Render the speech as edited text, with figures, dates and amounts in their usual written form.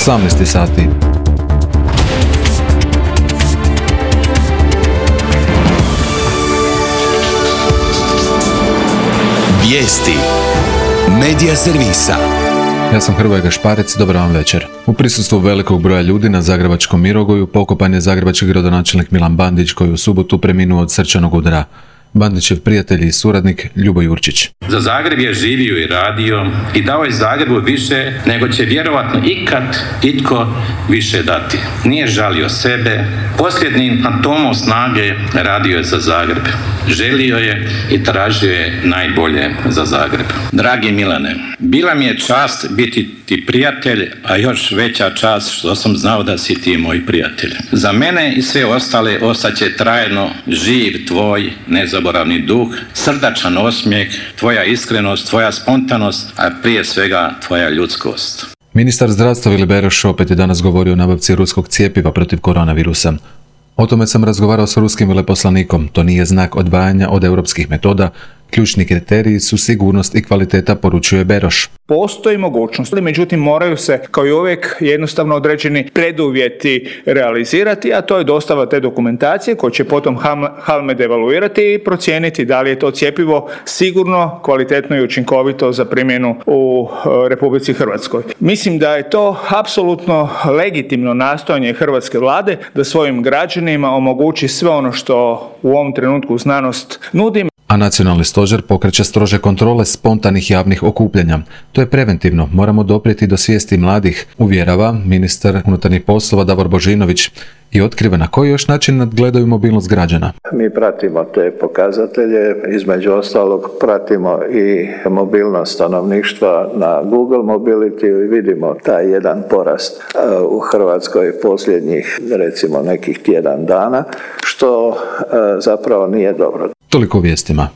18 sati. Vijesti Medija servisa. Ja sam Hrvoje Gašparec, dobar vam večer. U prisustvu velikog broja ljudi na zagrebačkom Mirogoju pokopan je zagrebački gradonačelnik Milan Bandić, koji u subotu preminuo od srčanog udara. Bandićev prijatelj i suradnik Ljubo Jurčić. Za Zagreb je živio i radio i dao je Zagrebu više nego će vjerovatno ikad itko više dati. Nije žalio sebe, posljednjim atomom snage radio je za Zagreb. Želio je i tražio je najbolje za Zagreb. Dragi Milane, bila mi je čast biti ti prijatelj, a još veća čast što sam znao da si ti moj prijatelj. Za mene i sve ostale ostaće trajno živ tvoj nezaboravni duh, srdačan osmijeh, tvoja iskrenost, tvoja spontanost, a prije svega tvoja ljudskost. Ministar zdravstva Vili Beroš opet je danas govorio o nabavci ruskog cjepiva protiv koronavirusa. O tome sam razgovarao s ruskim veleposlanikom. To nije znak odvajanja od europskih metoda. Ključni kriteriji su sigurnost i kvaliteta, poručuje Beroš. Postoji mogućnost, međutim moraju se kao i uvijek jednostavno određeni preduvjeti realizirati, a to je dostava te dokumentacije koju će potom HALMED evaluirati i procijeniti da li je to cjepivo sigurno, kvalitetno i učinkovito za primjenu u Republici Hrvatskoj. Mislim da je to apsolutno legitimno nastojanje hrvatske vlade da svojim građanima omogući sve ono što u ovom trenutku znanost nudi. A nacionalni stožer pokreće strože kontrole spontanih javnih okupljanja. To je preventivno, moramo doprijeti do svijesti mladih, uvjerava ministar unutarnjih poslova Davor Božinović i otkriva na koji još način nadgledaju mobilnost građana. Mi pratimo te pokazatelje, između ostalog pratimo i mobilnost stanovništva na Google Mobility i vidimo taj jedan porast u Hrvatskoj posljednjih recimo nekih tjedan dana, što zapravo nije dobro. Toliko u vijestima.